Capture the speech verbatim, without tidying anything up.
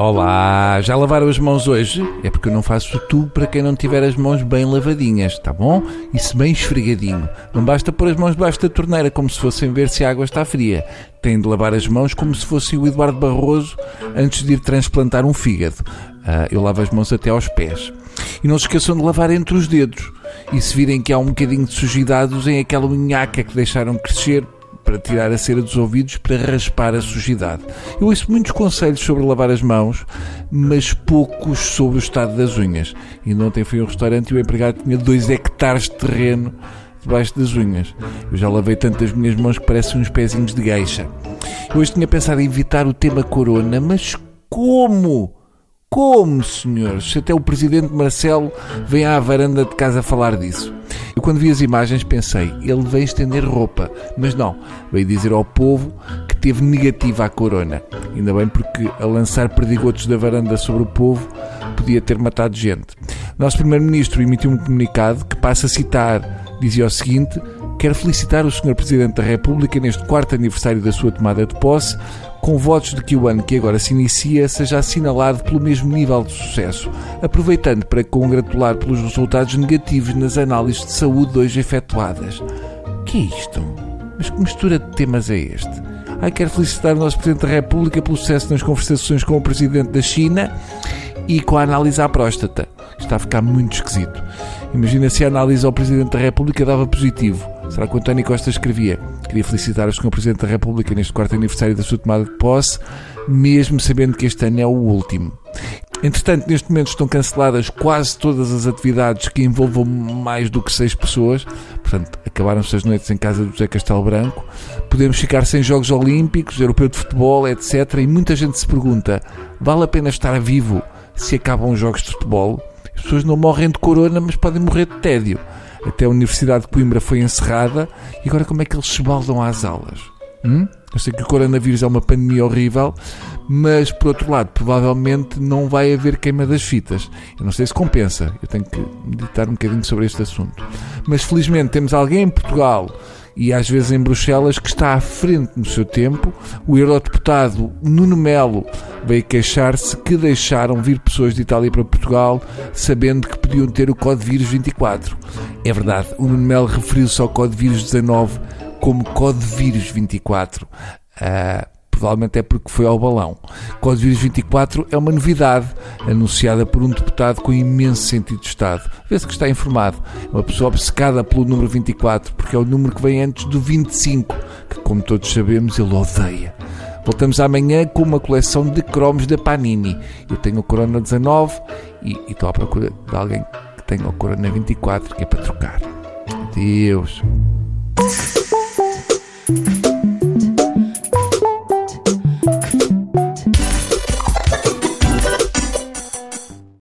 Olá, já lavaram as mãos hoje? É porque eu não faço tudo para quem não tiver as mãos bem lavadinhas, tá bom? Isso bem esfregadinho. Não basta pôr as mãos debaixo da torneira como se fossem ver se a água está fria. Tem de lavar as mãos como se fosse o Eduardo Barroso antes de ir transplantar um fígado. Uh, eu lavo as mãos até aos pés. E não se esqueçam de lavar entre os dedos. E se virem que há um bocadinho de sujidade, usem aquela unhaca que deixaram crescer para tirar a cera dos ouvidos, para raspar a sujidade. Eu ouço muitos conselhos sobre lavar as mãos, mas poucos sobre o estado das unhas. E ontem fui a um restaurante e o empregado tinha dois hectares de terreno debaixo das unhas. Eu já lavei tanto as minhas mãos que parecem uns pezinhos de gueixa. Eu hoje tinha pensado em evitar o tema corona, mas como? Como, senhores? Se até o presidente Marcelo vem à varanda de casa falar disso. Eu, quando vi as imagens, pensei, ele veio estender roupa, mas não, veio dizer ao povo que teve negativa à corona. Ainda bem, porque a lançar perdigotos da varanda sobre o povo podia ter matado gente. Nosso primeiro-ministro emitiu um comunicado que passa a citar, dizia o seguinte: quero felicitar o senhor Presidente da República neste quarto aniversário da sua tomada de posse, com votos de que o ano que agora se inicia seja assinalado pelo mesmo nível de sucesso, aproveitando para congratular pelos resultados negativos nas análises de saúde hoje efetuadas. Que é isto? Mas que mistura de temas é este? Ai, quero felicitar o nosso Presidente da República pelo sucesso nas conversações com o Presidente da China e com a análise à próstata. Está a ficar muito esquisito. Imagina se a análise ao Presidente da República dava positivo. Será que o António Costa escrevia: queria felicitar o senhor Presidente da República neste quarto aniversário da sua tomada de posse, mesmo sabendo que este ano é o último. Entretanto, neste momento estão canceladas quase todas as atividades que envolvam mais do que seis pessoas. Portanto, acabaram-se as noites em casa do José Castelo Branco. Podemos ficar sem Jogos Olímpicos, Europeu de Futebol, etcétera. E muita gente se pergunta: vale a pena estar vivo se acabam os Jogos de Futebol? As pessoas não morrem de corona, mas podem morrer de tédio. Até a Universidade de Coimbra foi encerrada. E agora como é que eles se baldam às aulas? Hum? Eu sei que o coronavírus é uma pandemia horrível, mas, por outro lado, provavelmente não vai haver queima das fitas. Eu não sei se compensa. Eu tenho que meditar um bocadinho sobre este assunto. Mas, felizmente, temos alguém em Portugal e, às vezes, em Bruxelas, que está à frente no seu tempo. O eurodeputado Nuno Melo veio queixar-se que deixaram vir pessoas de Itália para Portugal, sabendo que podiam ter o Codevírus vinte e quatro. É verdade, o Nuno Melo referiu-se ao Codevírus dezanove como Codevírus vinte e quatro. Uh, provavelmente é porque foi ao balão. Codevírus vinte e quatro é uma novidade anunciada por um deputado com imenso sentido de Estado. Vê-se que está informado. É uma pessoa obcecada pelo número vinte e quatro, porque é o número que vem antes do vinte e cinco, que, como todos sabemos, ele odeia. Voltamos amanhã com uma coleção de cromos da Panini. Eu tenho o Corona dezanove e, e estou à procura de alguém que tenha o Corona vinte e quatro, que é para trocar. Adeus.